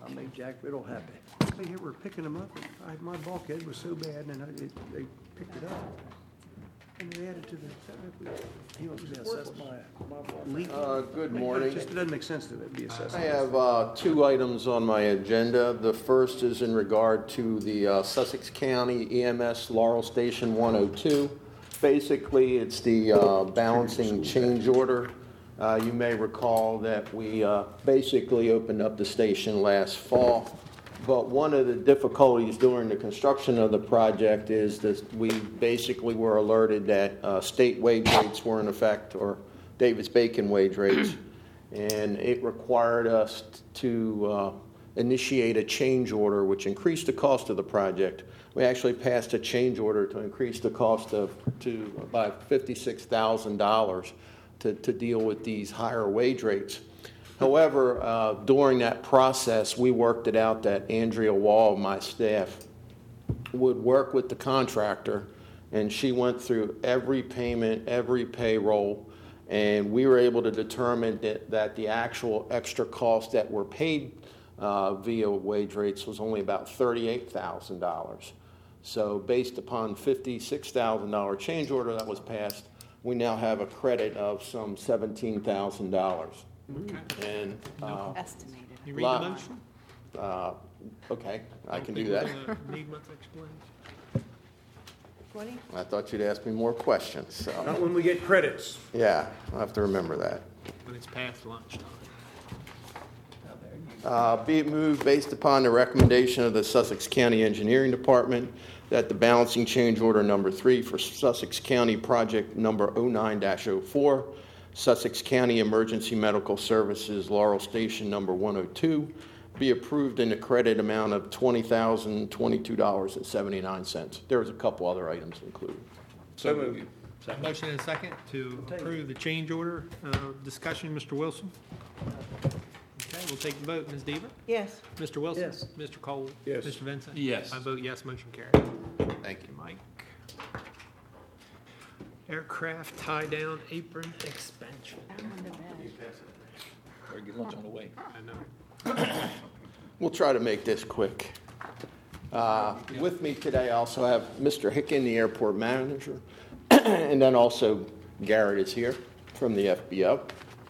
I made Jack Riddle happy. They were picking them up, and my bulkhead was so bad, and they picked it up. And they added to the, he was Assessed my leak. Good morning. It doesn't make sense that it be assessed. I have two items on my agenda. The first is in regard to the Sussex County EMS Laurel Station 102. Basically, it's the balancing change order. You may recall that we basically opened up the station last fall. But one of the difficulties during the construction of the project is that we basically were alerted that state wage rates were in effect, or Davis-Bacon wage rates, and it required us to initiate a change order, which increased the cost of the project. We actually passed a change order to increase the cost by $56,000 to deal with these higher wage rates. However, during that process, we worked it out that Andrea Wall, my staff, would work with the contractor, and she went through every payment, every payroll, and we were able to determine that the actual extra costs that were paid via wage rates was only about $38,000. So based upon $56,000 change order that was passed, we now have a credit of some $17,000. Okay. And Estimated. You read the motion? okay, I can Don't do that. think we're gonna Need much explanation. 20? I thought you'd ask me more questions, so Not when we get credits. yeah, I'll have to remember that. When it's past lunchtime. Be it moved, based upon the recommendation of the Sussex County Engineering Department, that the balancing change order number 3 for Sussex County project number 09-04, Sussex County Emergency Medical Services Laurel Station number 102, be approved in the credit amount of $20,022.79. There was a couple other items included. So moved. Motion and a second to approve the change order. Discussion, Mr. Wilson? Okay, we'll take the vote. Ms. Deaver? Yes. Mr. Wilson? Yes. Mr. Cole? Yes. Mr. Vincent? Yes. I vote yes, motion carried. Thank you. Mike. Aircraft tie-down apron expansion. Or get lunch on the way. I know. We'll try to make this quick. With me today, I also have Mr. Hicken, the airport manager, and then also Garrett is here from the FBO.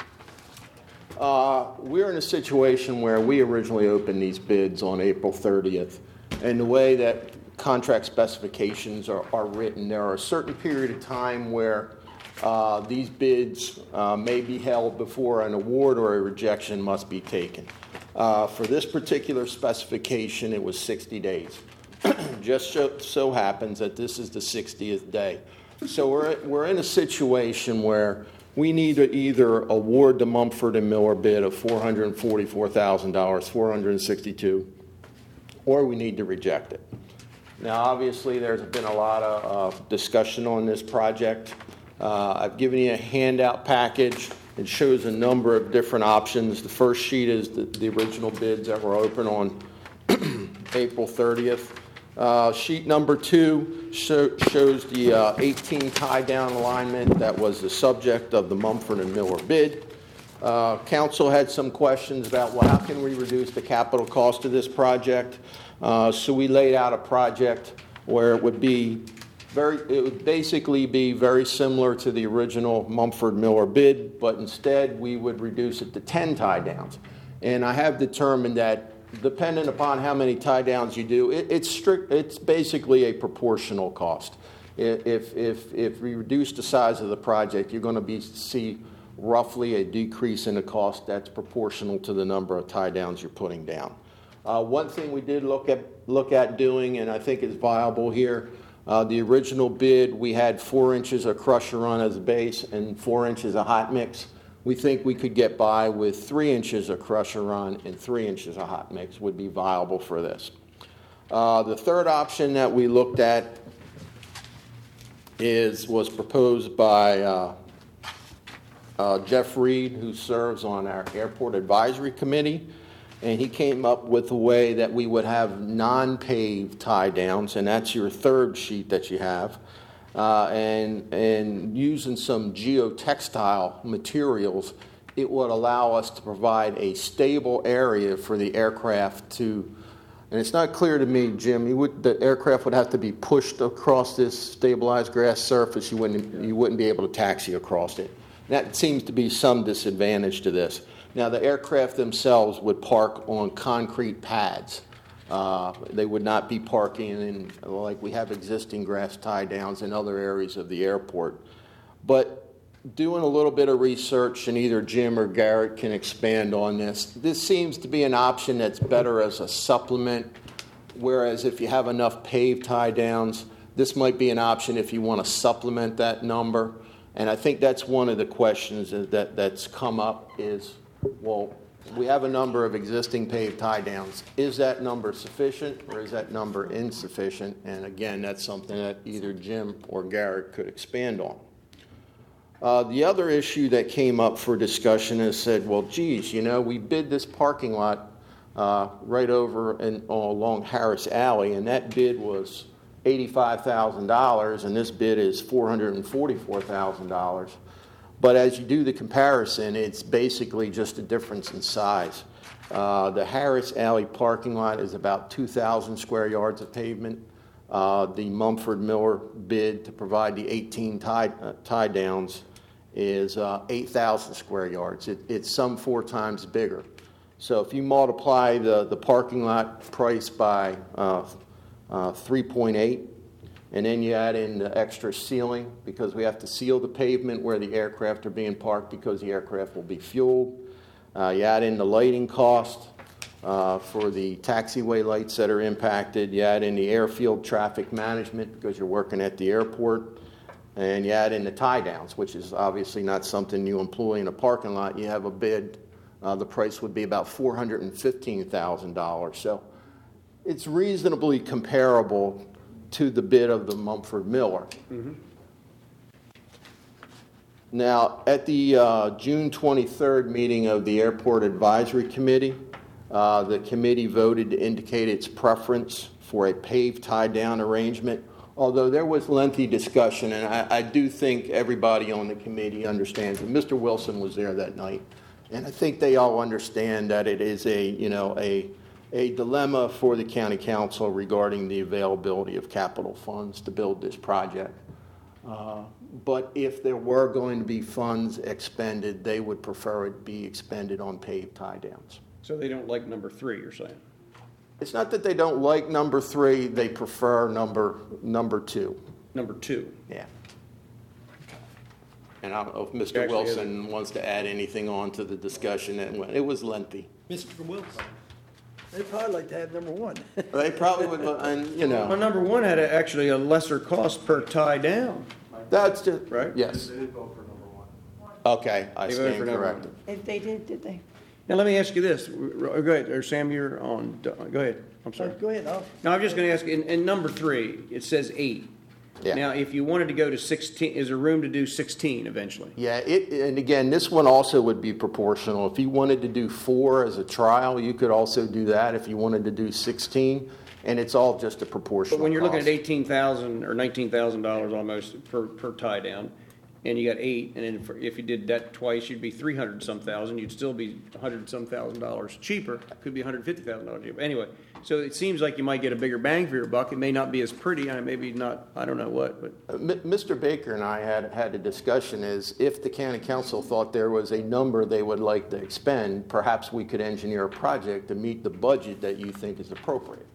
We're in a situation where we originally opened these bids on April 30th, and the way that contract specifications are written, there are a certain period of time where these bids may be held before an award or a rejection must be taken. For this particular specification, it was 60 days. Just so happens that this is the 60th day. So we're in a situation where we need to either award the Mumford & Miller bid of $444,000, $462,000, or we need to reject it. Now, obviously, there's been a lot of discussion on this project. I've given you a handout package. It shows a number of different options. The first sheet is the original bids that were open on April 30th. Sheet number 2 shows the 18 tie-down alignment that was the subject of the Mumford & Miller bid. Council had some questions about, well, how can we reduce the capital cost of this project? So we laid out a project where it would basically be very similar to the original Mumford & Miller bid, but instead we would reduce it to 10 tie-downs. And I have determined that depending upon how many tie-downs you do, it's basically a proportional cost. If we reduce the size of the project, you're going to see roughly a decrease in the cost that's proportional to the number of tie-downs you're putting down. One thing we did look at doing, and I think is viable here, the original bid, we had 4 inches of crusher run as a base and 4 inches of hot mix. We think we could get by with 3 inches of crusher run and 3 inches of hot mix would be viable for this. The third option that we looked at was proposed by Jeff Reed, who serves on our Airport Advisory Committee, and he came up with a way that we would have non-paved tie-downs, and that's your third sheet that you have. And using some geotextile materials it would allow us to provide a stable area for the aircraft to, and it's not clear to me, Jim, the aircraft would have to be pushed across this stabilized grass surface. You wouldn't be able to taxi across it. That seems to be some disadvantage to this. Now, the aircraft themselves would park on concrete pads. They would not be parking in, like we have existing grass tie downs in other areas of the airport. But doing a little bit of research, and either Jim or Garrett can expand on this, this seems to be an option that's better as a supplement, whereas if you have enough paved tie downs, this might be an option if you want to supplement that number. And I think that's one of the questions that's come up is, well, we have a number of existing paved tie downs. Is that number sufficient or is that number insufficient? And again, that's something that either Jim or Garrett could expand on. The other issue that came up for discussion is said, well, geez, we bid this parking lot right over along Harris Alley, and that bid was $85,000, and this bid is $444,000. But as you do the comparison, it's basically just a difference in size. The Harris Alley parking lot is about 2,000 square yards of pavement. The Mumford Miller bid to provide the 18 tie downs is 8,000 square yards. It's some 4 times bigger. So if you multiply the parking lot price by 3.8, and then you add in the extra sealing, because we have to seal the pavement where the aircraft are being parked because the aircraft will be fueled. You add in the lighting cost for the taxiway lights that are impacted. You add in the airfield traffic management because you're working at the airport. And you add in the tie downs, which is obviously not something you employ in a parking lot. You have a bid, the price would be about $415,000. So it's reasonably comparable to the bid of the Mumford Miller. Mm-hmm. Now, at the June 23rd meeting of the Airport Advisory Committee, the committee voted to indicate its preference for a paved tie-down arrangement, although there was lengthy discussion, and I do think everybody on the committee understands it. Mr. Wilson was there that night, and I think they all understand that it is a dilemma for the county council regarding the availability of capital funds to build this project. But if there were going to be funds expended, they would prefer it be expended on paved tie downs. So they don't like number 3, you're saying? It's not that they don't like number 3, they prefer number 2. Number 2. Yeah. And I don't know if Mr. Wilson wants to add anything on to the discussion. It was lengthy. Mr. Wilson? They'd probably like to have number 1. They probably would, and Well, number 1 had actually a lesser cost per tie down. That's just, right? Yes. Okay, I They voted stand for number corrected. If they did they? Now, let me ask you this. Go ahead, or Sam, you're on. Go ahead. I'm sorry. Go ahead, No, I'm just going to ask, in number 3, it says 8. Yeah. Now, if you wanted to go to 16, is there room to do 16 eventually? Yeah, and again, this one also would be proportional. If you wanted to do 4 as a trial, you could also do that if you wanted to do 16, and it's all just a proportional But when you're looking cost. at $18,000 or $19,000 almost per tie down, and you got 8, and then if you did that twice, you'd be 300-some thousand. You'd still be $100-some thousand cheaper. Could be $150,000 cheaper. Anyway, so it seems like you might get a bigger bang for your buck. It may not be as pretty, and maybe not. I don't know what, but Mr. Baker and I had a discussion. Is if the county council thought there was a number they would like to expend, perhaps we could engineer a project to meet the budget that you think is appropriate.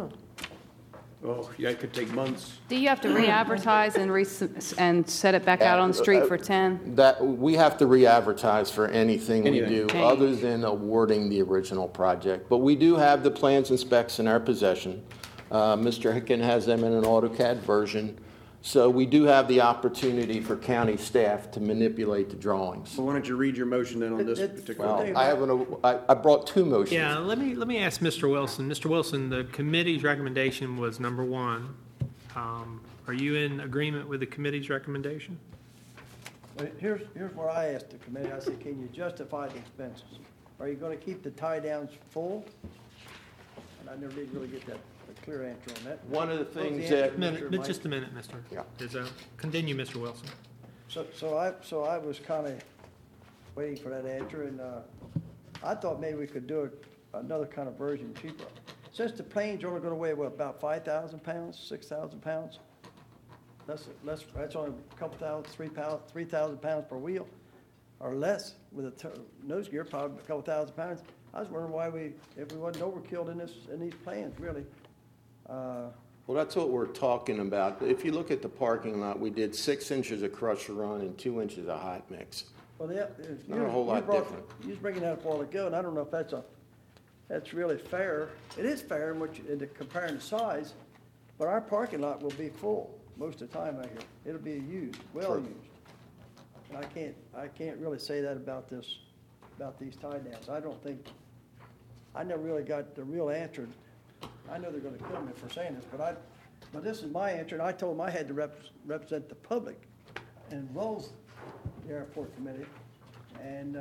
oh, yeah, it could take months. Do you have to re-advertise and set it back out on the street for 10? That we have to re-advertise for anything we Anything. do other than awarding the original project. But we do have the plans and specs in our possession. Mr. Hicken has them in an AutoCAD version. So we do have the opportunity for county staff to manipulate the drawings. So why don't you read your motion then on this It's- particular? Well, I brought 2 motions. Yeah, let me ask Mr. Wilson. Mr. Wilson, the committee's recommendation was number 1. Are you in agreement with the committee's recommendation? But here's where I asked the committee, I said, can you justify the expenses? Are you gonna keep the tie downs full? And I never did really get a clear answer on that. One of the What was things the that- answer, Minute, Mr. but Mike? just a minute, Mr. Yeah. Continue, Mr. Wilson. So I was kinda waiting for that answer, and I thought maybe we could do another kind of version cheaper. Since the planes are only gonna weigh, what, about 5,000 pounds, 6,000 pounds? That's only a couple thousand, 3,000 pounds per wheel, or less with a nose gear, probably a couple thousand pounds. I was wondering why if we wasn't overkilled in these plans, really. Well, that's what we're talking about. If you look at the parking lot, we did 6 inches of crusher run and 2 inches of hot mix. Well, Not a whole lot different. You was bringing that up a while ago, and I don't know if that's really fair. It is fair in comparing the size, but our parking lot will be full most of the time out here. It'll be used, well True. used. And I can't really say that about these tie downs. I never really got the real answer. I know they're gonna kill me for saying this, but this is my answer, and I told them I had to represent the public and rules the airport committee. And,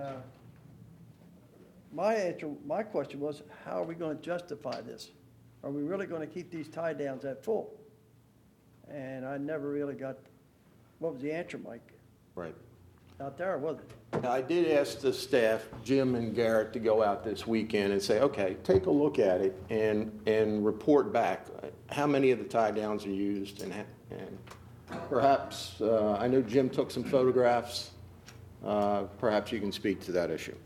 my question was, how are we gonna justify this? Are we really gonna keep these tie downs at full? And I never really got, what was the answer, Mike? Right. Out there, was it? Now, I did ask the staff, Jim and Garrett, to go out this weekend and say, okay, take a look at it and report back. How many of the tie downs are used and perhaps, I know Jim took some photographs. Perhaps you can speak to that issue.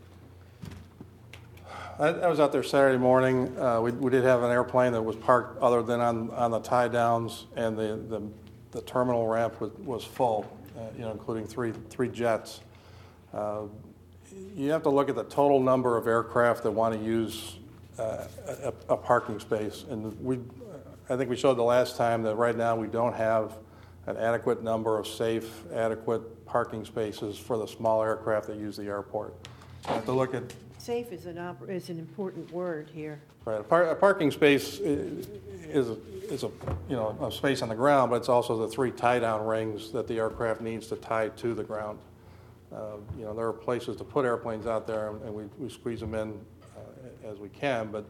I was out there Saturday morning. We did have an airplane that was parked other than on the tie downs, and the terminal ramp was full, including three jets. You have to look at the total number of aircraft that want to use a parking space, and I think we showed the last time that right now we don't have an adequate number of safe, adequate parking spaces for the small aircraft that use the airport. You have to look at Safe is an important word here. right. A parking space is a space on the ground, but it's also the 3 tie-down rings that the aircraft needs to tie to the ground. There are places to put airplanes out there, and we squeeze them in as we can, but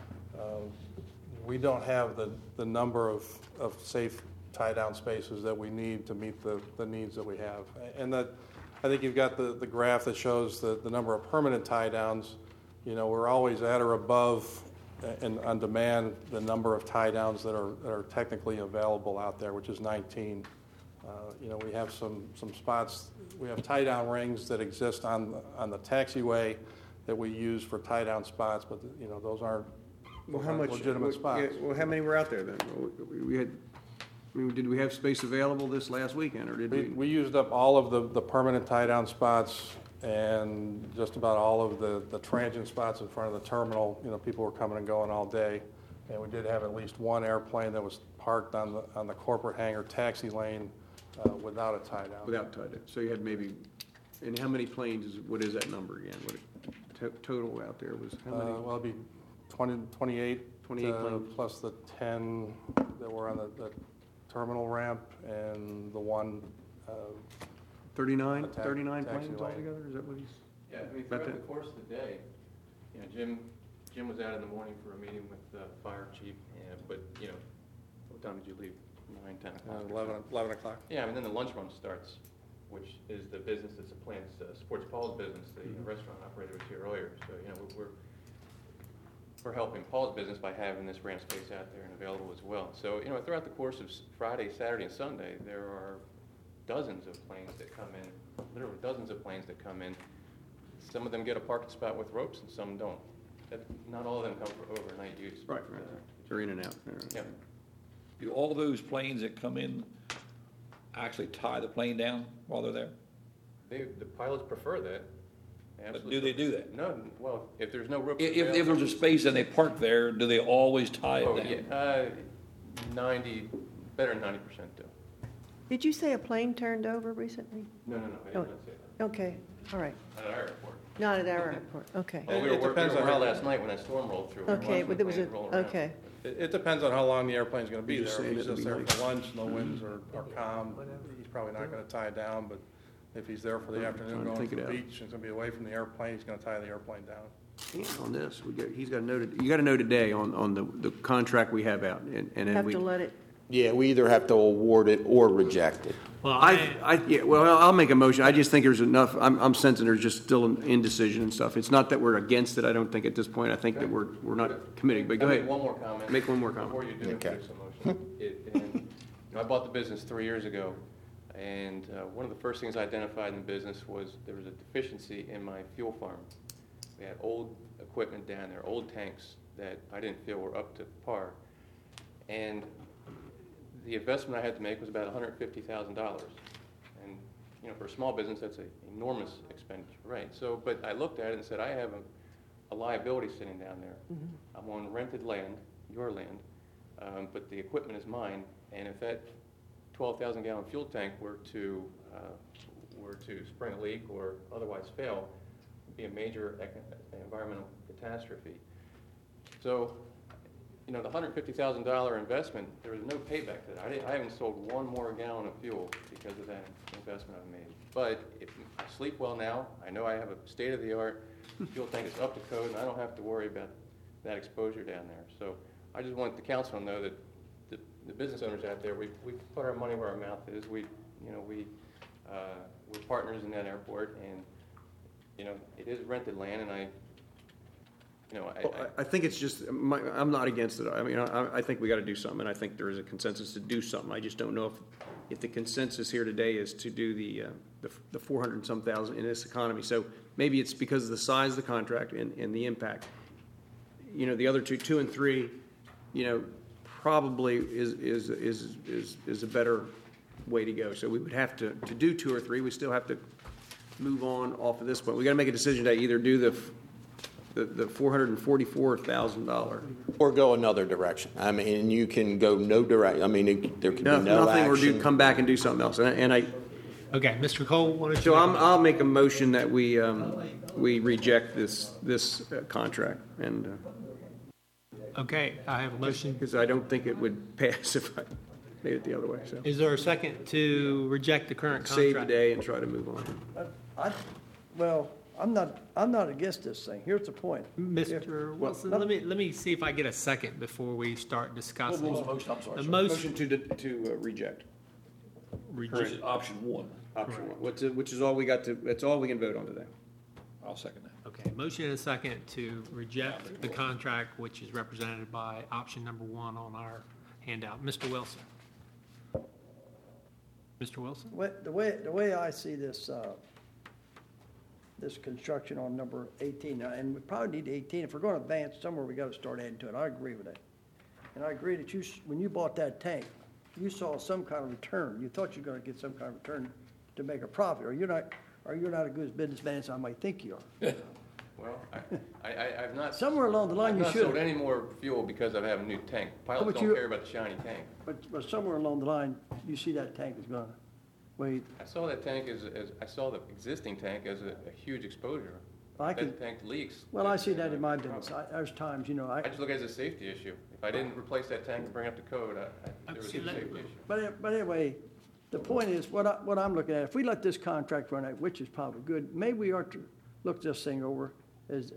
we don't have the number of safe tie-down spaces that we need to meet the needs that we have. And that, I think you've got the graph that shows the number of permanent tie-downs. We're always at or above, and on demand, the number of tie-downs that are technically available out there, which is 19. We have some spots. We have tie-down rings that exist on the taxiway that we use for tie-down spots, but those aren't legitimate spots. Well, how many were out there then? Did we have space available this last weekend, or did we? We used up all of the permanent tie-down spots and just about all of the transient spots in front of the terminal. People were coming and going all day, and we did have at least one airplane that was parked on the corporate hangar taxi lane without a tie-down. Without tie down. So you had maybe, and how many planes, what is that number again? Total out there was how many? Well, it'd be 28 planes. plus the 10 that were on the terminal ramp and the one 39 taxi planes lane. altogether? Is that what he's? Yeah, About throughout that? the course of the day, Jim was out in the morning for a meeting with the fire chief, but what time did you leave? 9, 10 o'clock? 11 o'clock. Yeah, and then the lunch run starts, which is the business that supplants Sports Paul's business, the restaurant operator was here earlier. So, we're helping Paul's business by having this ramp space out there and available as well. So, throughout the course of Friday, Saturday, and Sunday, there are dozens of planes that come in, literally dozens of planes that come in. Some of them get a parking spot with ropes and some don't. Not all of them come for overnight use. Right. They're in and out. Yeah. Do all those planes that come in actually tie the plane down while they're there? The pilots prefer that. But do they do that? No, well, if there's no ropes. If there's a space and they park there, do they always tie Oh, it yeah, down? 90, better than 90% do. Did you say a plane turned over recently? No, I did not say that. Okay, all right. At our airport. Not at our airport, okay. Well, we It were depends working on how- last night when that storm rolled through. We were Okay, watching but the there was a, planes roll around. okay. It depends on how long the airplane's going to be You're just there. If saying he's just it'll there be for lunch, no winds are calm, he's probably not going to tie it down, but if he's there for the afternoon trying to going think to the it out. beach, and it's going to be away from the airplane, he's going to tie the airplane down. And on this, he's got to know, you got to know today on the contract we have out. And then Have we, to let it, Yeah, we either have to award it or reject it. Well, I'll make a motion. I just think there's enough, I'm sensing there's just still an indecision and stuff. It's not that we're against it, I don't think at this point. I think that we're not committing, but go I'll ahead. make one more comment. Make one more comment. Before you do Okay. introduce a motion. I bought the business 3 years ago, and one of the first things I identified in the business was there was a deficiency in my fuel farm. We had old equipment down there, old tanks that I didn't feel were up to par. And the investment I had to make was about $150,000. And, for a small business, that's an enormous expenditure, right? So, but I looked at it and said, I have a liability sitting down there. I'm on rented land, your land, but the equipment is mine. And if that 12,000 gallon fuel tank were to spring a leak or otherwise fail, it'd be a major environmental catastrophe. So, the $150,000 investment, there was no payback to that. I haven't sold one more gallon of fuel because of that investment I've made. But I sleep well now. I know I have a state-of-the-art fuel tank that's up to code, and I don't have to worry about that exposure down there. So I just want the council to know that the business owners out there, we put our money where our mouth is. We're partners in that airport, and it is rented land, and I think it's just, I'm not against it. I mean, I think we got to do something, and I think there is a consensus to do something. I just don't know if the consensus here today is to do the 400 and some thousand in this economy. So maybe it's because of the size of the contract and the impact. The other two and three, probably is a better way to go. So we would have to do 2 or 3. We still have to move on off of this point. We got to make a decision to either do the $444,000. Or go another direction. I mean, you can go no direct, I mean, there could be no Nothing, or action. come back and do something else. And I, okay, Mr. Cole, why don't you? so I'll make a motion that we reject this contract, and Okay, I have a motion. because I don't think it would pass if I made it the other way. So Is there a second to reject the current save the contract? day and try to move on. I'm not against this thing. Here's the point. Mr. Wilson, let me see if I get a second before we start discussing. What was the motion? I'm sorry, The sir. motion, To reject Which is option one. option one, which is all we got to. That's all we can vote on today. I'll second that. okay, motion and a second to reject the contract, which is represented by option number 1 on our handout. Mr. Wilson? Mr. Wilson? The way I see this, this construction on number 18, now, and we probably need 18, if we're going to advance somewhere, we got to start adding to it. I agree with that. And I agree that when you bought that tank, you saw some kind of return. You thought you were going to get some kind of return to make a profit, or you're not a good businessman as I might think you are. Well, I've not. Somewhere along the line, you I've should. not sold any more fuel because I have a new tank. Pilots but don't you- care about the shiny tank. But somewhere along the line, you see that tank is going to wait. I saw that tank I saw the existing tank as a huge exposure. I If can, that tank leaks. well, I see that's that in a my problem. business. There's times, I just look at it as a safety issue. If I didn't replace that tank and bring up the code, there was a See, safety issue. But anyway, the point is, what I'm looking at, if we let this contract run out, which is probably good, maybe we ought to look this thing over, as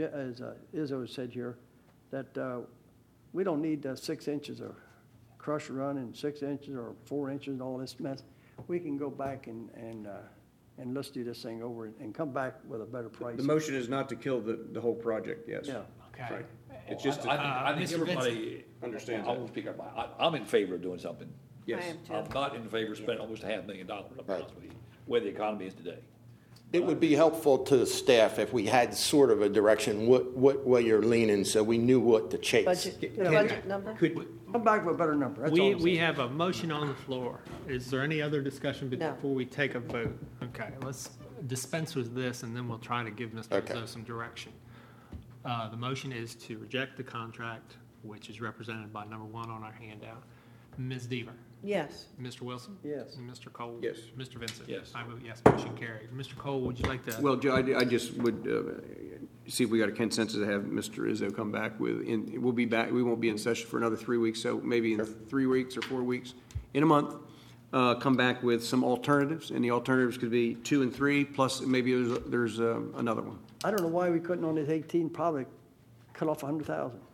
Izzo said here, that we don't need 6 inches of crusher run and 6 inches or 4 inches and all this mess. We can go back and let's do this thing over and come back with a better price. The motion is not to kill the whole project. Yes. Yeah. Okay. Right. It's just I think Mr. everybody understands I that. won't speak up. I'm in favor of doing something. Yes. I am too. I'm not in favor of spending almost $500,000, to be honest with you, where the economy is today. It would be helpful to the staff if we had sort of a direction, what way you're leaning, so we knew what to chase. Budget number? Come back with a better number, that's all I'm We saying. have a motion on the floor. Is there any other discussion No. before we take a vote? Okay, let's dispense with this, and then we'll try to give Mr. Okay. Izzo some direction. The motion is to reject the contract, which is represented by number 1 on our handout. Ms. Deaver? Yes. Mr. Wilson? Yes. And Mr. Cole? Yes. Mr. Vincent? Yes. I vote yes, motion carried. Mr. Cole, would you like to? Well, Joe, I just would see if we got a consensus to have Mr. Izzo come back we'll be back, we won't be in session for another 3 weeks, so maybe in 3 weeks or 4 weeks, in a month, come back with some alternatives, and the alternatives could be 2 and 3, plus maybe there's another one. I don't know why we couldn't on this 18 probably cut off 100,000.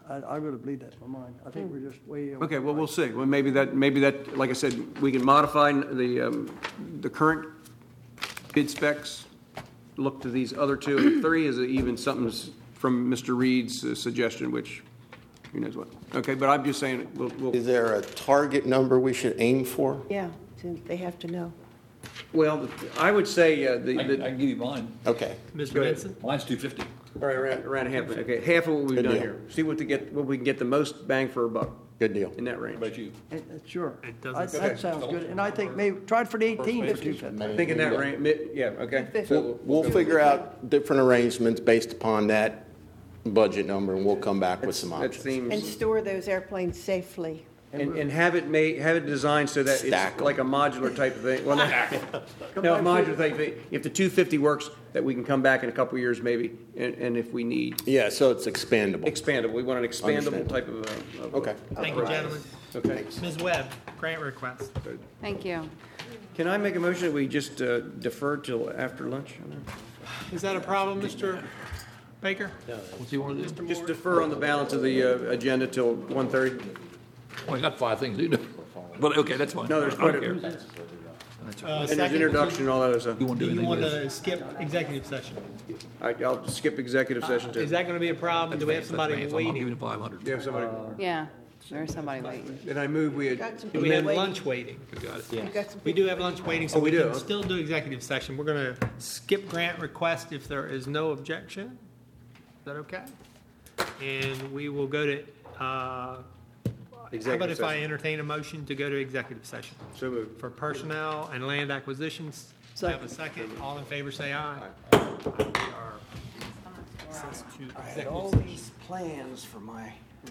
I really believe that in my mind. I think we're just way. over Okay, well, the we'll price. see. Well, maybe that, like I said, we can modify the current bid specs, look to these other two, and three is even something from Mr. Reed's suggestion, which, who knows what. Okay, but I'm just saying, we'll, Is there a target number we should aim for? Yeah, so they have to know. well, I would say, I can give you mine. Okay. Mr. Go ahead. Benson? Mine's 250. all right, around half, okay, half of what we've Good done deal. here. See what we can get the most bang for a buck Good deal. in that range. How about you? Sure. It doesn't That sounds good. And I think maybe, try it for the 18 to 250. Think in that range, yeah, okay. We'll figure out different arrangements based upon that budget number, and we'll come back with some That options. And seems, store those airplanes safely. and have it designed so that Stack it's 'em. like a modular type of thing. Well, no, a modular type of thing. If the 250 works, that we can come back in a couple of years maybe, and if we need Yeah, so it's expandable. expandable, we want an expandable Understand. type of. Okay. Thank you, gentlemen. Okay. Ms. Webb, grant request. Thank you. Can I make a motion that we just defer till after lunch? Is that a problem, Mr. Baker? What's he want to do? Just defer on the balance of the agenda till 1:30? Well, I got 5 things to do. But, okay, that's fine. No, there's I quite don't a, care. and there's introduction and all that other stuff. You want to Do do you anything want with to skip executive session? I'll skip executive session too. Is that going to be a problem? Do we have somebody I'm giving waiting? you 500. Do you have somebody? Yeah, there's somebody waiting. Then I move we, Got some Do we people have waiting. lunch waiting? We got it. You got some We people- do have lunch waiting, so Oh, we we do? can still do executive session. We're going to skip grant request if there is no objection. Is that okay? And we will go to, how about executive if I session. entertain a motion to go to executive session? So moved. For personnel and land acquisitions, have a second. All in favor, say aye. We are- I had all these plans for my